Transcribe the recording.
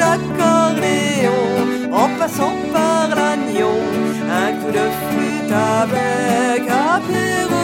l'accordéon, en passant par l'agneau, un coup de flûte avec apéro.